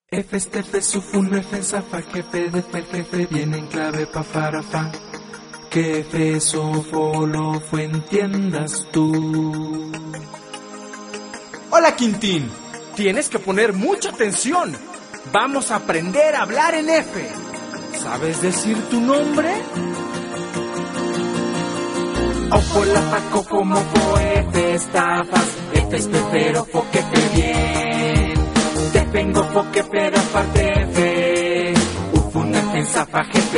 F este F sufun F zafa jefe de fer jefe viene en clave pa farafa. Que F sofolo fue entiendas tú. Hola Quintín, tienes que poner mucha atención. Vamos a aprender a hablar en F. ¿Sabes decir tu nombre? Ojo la faco como fo F estafas. F es pero fo que fe bien. Te vengo fo que pero aparte F. Ufun F zafa jefe.